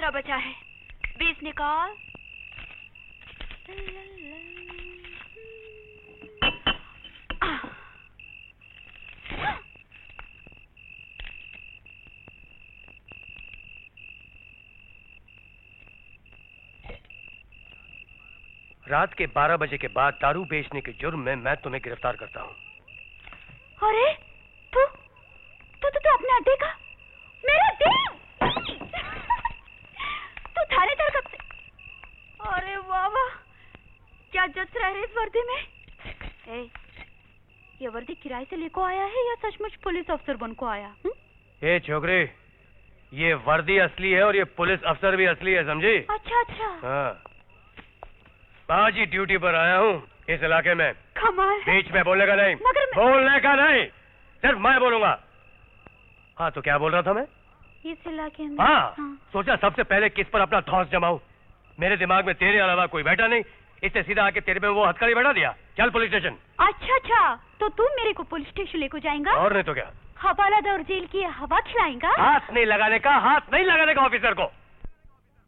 12 बजा है। 20 निकाल। रात के 12 बजे के बाद दारू बेचने के जुर्म में मैं तुम्हें गिरफ्तार करता हूँ। अरे तू अपने अड्डे का मेरा दिल तू थानेदार कब से? अरे वाह वाह, क्या जच रहा है इस वर्दी में। ये वर्दी किराए से लेको आया है या सचमुच पुलिस अफसर बन को आया? ए छोकरी, ये वर्दी असली है और ये पुलिस अफसर भी असली है, समझी? अच्छा अच्छा। हाँ, आज ही ड्यूटी पर आया हूँ इस इलाके में। कमाल। बीच में बोलने का नहीं। मगर बोलने का नहीं, सिर्फ मैं बोलूंगा। हाँ तो क्या बोल रहा था मैं? इस इलाके में। हाँ। सोचा सबसे पहले किस पर अपना धौंस जमाऊं। मेरे दिमाग में तेरे अलावा कोई बैठा नहीं, इससे सीधा आके तेरे में वो हथकड़ी बैठा दिया। चल पुलिस स्टेशन। अच्छा अच्छा, तो तुम मेरे को पुलिस स्टेशन लेको जाएगा? और नहीं तो क्या, हवालादार जेल की हवा खिलाएगा? हाथ नहीं लगाने का, हाथ नहीं लगाने का ऑफिसर को।